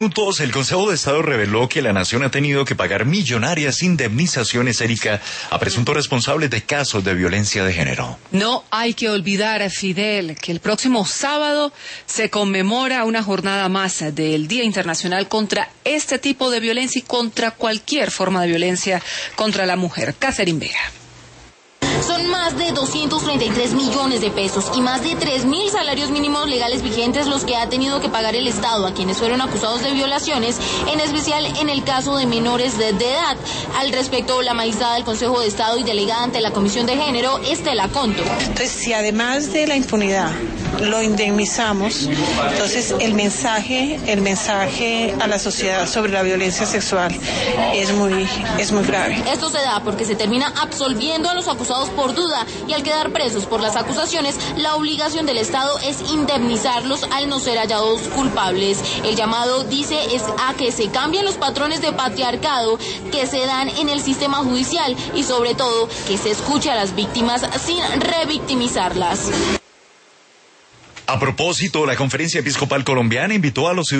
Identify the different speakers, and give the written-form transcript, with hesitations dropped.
Speaker 1: El Consejo de Estado reveló que la nación ha tenido que pagar millonarias indemnizaciones, Erika, a presuntos responsables de casos de violencia de género.
Speaker 2: No hay que olvidar, Fidel, que el próximo sábado se conmemora una jornada más del Día Internacional contra este tipo de violencia y contra cualquier forma de violencia contra la mujer. Catherine Vega.
Speaker 3: Son más de 233 millones de pesos y más de 3.000 salarios mínimos legales vigentes los que ha tenido que pagar el Estado a quienes fueron acusados de violaciones, en especial en el caso de menores de edad. Al respecto, la magistrada del Consejo de Estado y delegada ante la Comisión de Género, Estela Conto.
Speaker 4: Entonces, si además de la impunidad lo indemnizamos, entonces el mensaje a la sociedad sobre la violencia sexual es muy grave.
Speaker 3: Esto se da porque se termina absolviendo a los acusados por duda y al quedar presos por las acusaciones, la obligación del Estado es indemnizarlos al no ser hallados culpables. El llamado, dice, es a que se cambien los patrones de patriarcado que se dan en el sistema judicial y sobre todo que se escuche a las víctimas sin revictimizarlas.
Speaker 1: A propósito, la Conferencia Episcopal Colombiana invitó a los ciudadanos